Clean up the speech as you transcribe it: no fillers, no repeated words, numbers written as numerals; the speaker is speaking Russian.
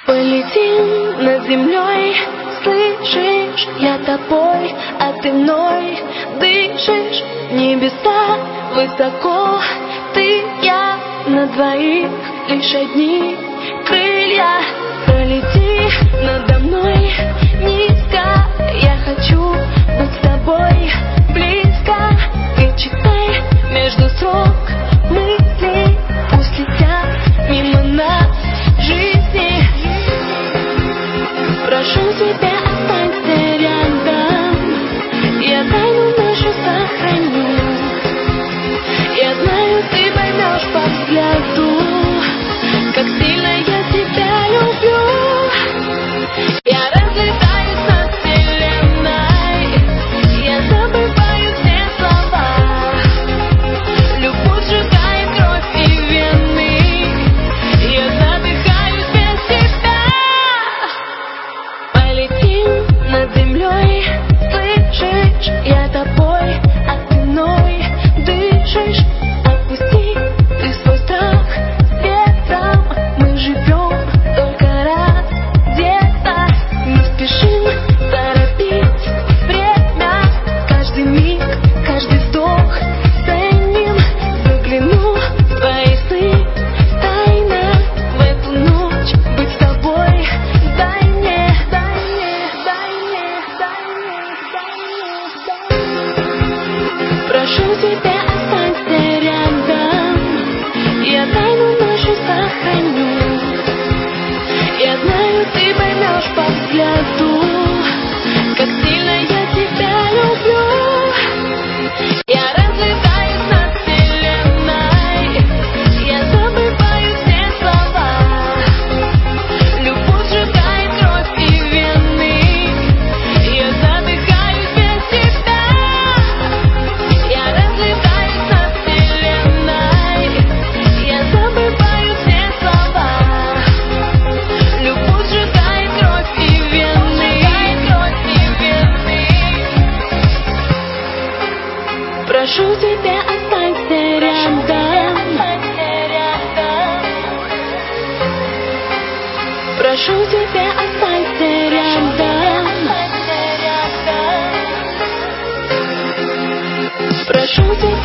Полетим над землей, слышишь, я тобой, а ты мной дышишь. Небеса высоко, ты, я, на двоих лишь одни крылья. Пролети надо мной низко, я хочу быть с тобой близко. Ты читай между строк мысли, пусть летят мимо нас жизни. Прошу тебя, останься рядом, я тайну нашу сохраню. Я знаю, ты поймешь по взгляду, как сильно я тебя люблю. Я разлетаюсь над вселенной, я забываю все слова. Любовь сжигает кровь и вены, я задыхаюсь без тебя. Полетим над землей, слышишь, я тобой, а ты мной дышишь. Отпусти ты свой страх с ветром, мы живем только раз где-то. Не спешим торопить время, каждый миг, каждый вдох ценим. Загляну в твои сны тайно, в эту ночь быть с тобой. Дай мне, дай мне, дай мне, дай мне, дай мне. Прошу тебя, останься рядом, я тайну нашу сохраню. Я знаю, ты поймешь по взгляду, как сильно я тебя люблю. Я разлетаюсь над вселенной, я забываю все слова. Любовь сжигает кровь и вены, я задыхаюсь без тебя. Я разлетаюсь над вселенной, я забываю все слова. Любовь сжигает кровь и вены, прошу тебя, останься рядом. Прошу тебя, останься рядом. Прошу тебя.